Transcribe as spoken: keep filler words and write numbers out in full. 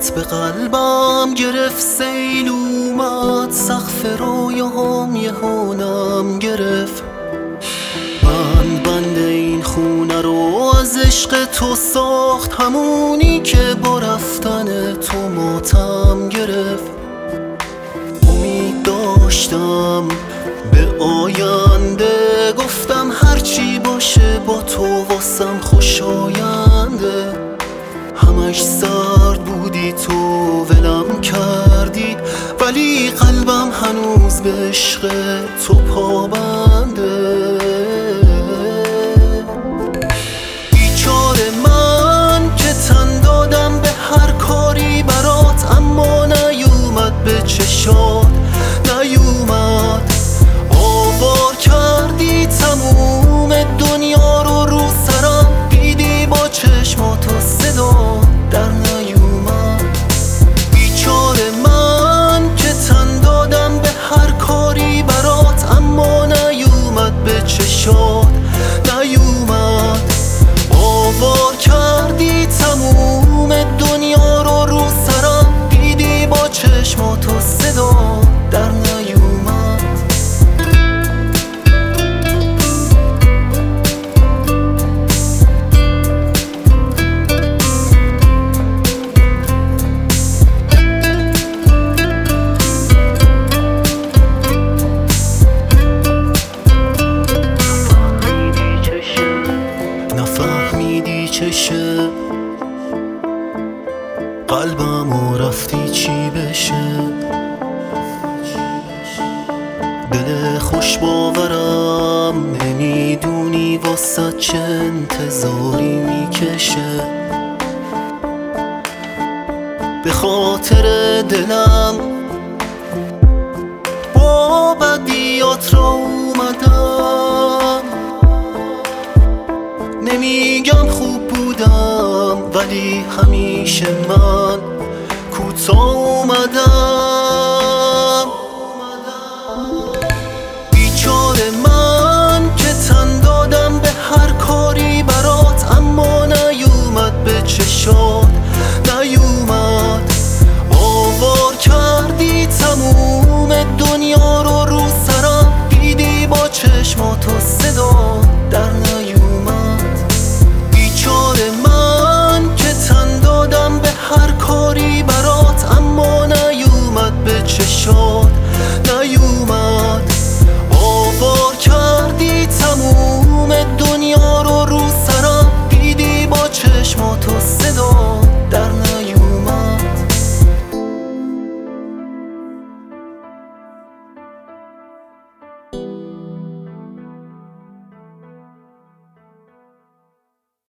باد به قلبم گرفت، سیل اومد سقف رویاهام یهو نم گرفت. من بند این خونه رو از عشق تو ساخت، همونی که با رفتن تو ماتم گرفت. امید داشتم به آینده، گفتم هرچی باشه با تو واسم خوشاینده. همش سرد بودی تو ولم کردی، ولی قلبم هنوز به عشق تو پابنده. بیچاره من که تن دادم به هر کاری برات، اما نیومد به چشات نیومد. آوار کردی تموم دنیا رو رو سرم، دیدی با چشمات و صدا در نیومد. بیچاره من که تن دادم به هر کاری برات، اما نیومد به چشات نیومد. آوار کردی تموم دنیا رو رو سرم، دیدی با چشمات و صدا در نیومد. چشه قلبم و رفتی چی بشه؟ دل خوش باورم نمیدونی واسه چه انتظاری میکشه. به خاطر دلم با بدیات را اومدم، نمیگم خوب بودم ولی همیشه من کوتاه اومدم. بیچاره من که تن دادم به هر کاری برات، اما نیومد به چشات